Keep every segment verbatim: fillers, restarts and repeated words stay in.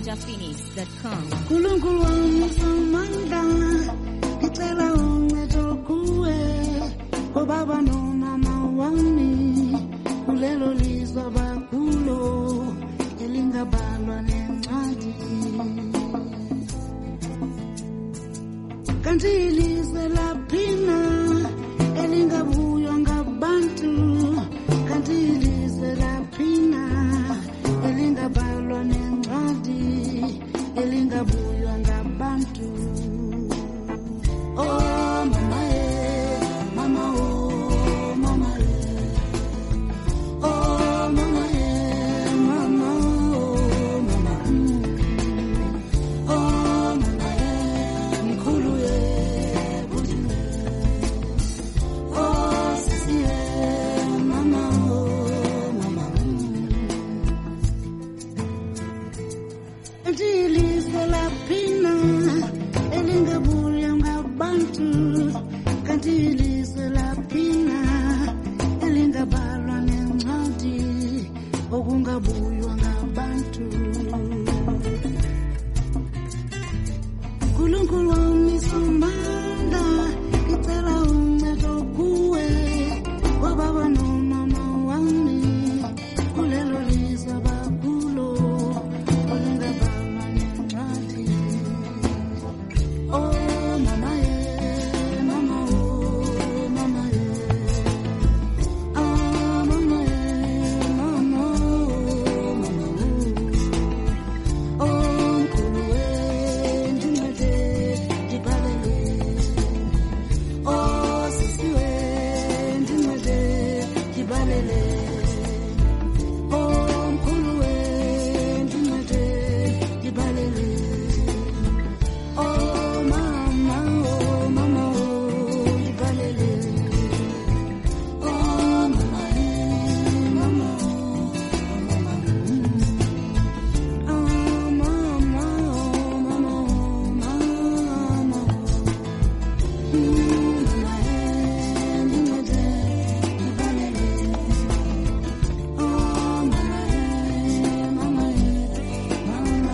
ninja phoenix dot com. Kulungulu samanda kitela ungeto kuwe ko baba no mama wani kulelo lizwa bakulo elinga balwa nencwadi kanti ilizwe laphina elinga buyo ngabantu kanti ilizwe laphina elinga balwa nencwadi elinga buyo ngabantu. Oh mama eh mama oh mama eh oh mama eh mama oh mama oh mama eh mkhulu eh budi oh sisi eh mama oh mama Ilizwe laphina elinga buyo ngabantu kanti ilizwe laphina elinga balwa nencwadi okungabuywa ngabantu. Nkulunkulu wami samanda ngicela uncedo kuwe wababa nomama wami kulelo lizwe bakulo olinga balwa nencwadi. Oh mama eh mama oh mama eh oh mama eh mama oh mama oh mkhulu eh ndimede dibalele oh sisi we ndimede dibalele oh mkhulu eh ndimede dibalele oh mama oh mama oh dibalele oh mama eh mama oh mama oh mama oh mama oh mama mama eh ndimede dibalele oh mama eh mama eh mama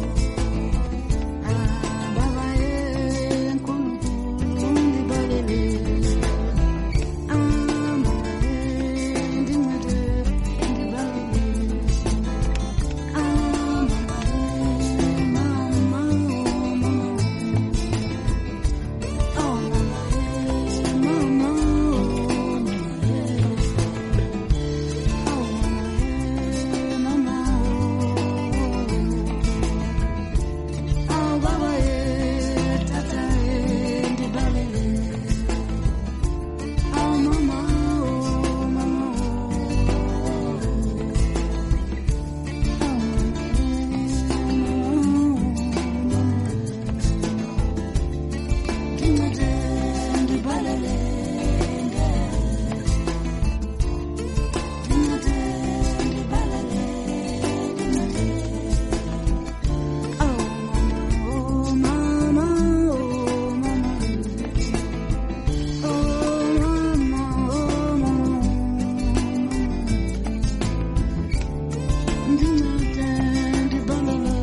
ah baba eh nkulunkulu ndibalele ah mama eh ndimede dibalele ah mama eh mama oh mama oh mama eh mama oh mama eh oh mama oh oh baba eh tata eh ndibalele oh mama oh mama ndimede ndibalele ndimede ndibalele oh mama oh mama oh mama oh mama ndimede ndibalele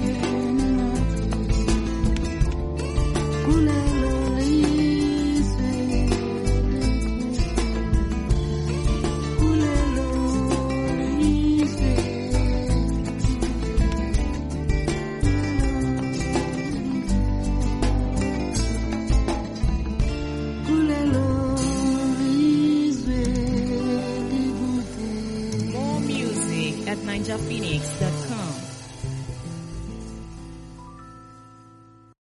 kulelo lizwe kulelo lizwe kulelo lizwe likude. More music at ninja phoenix dot com.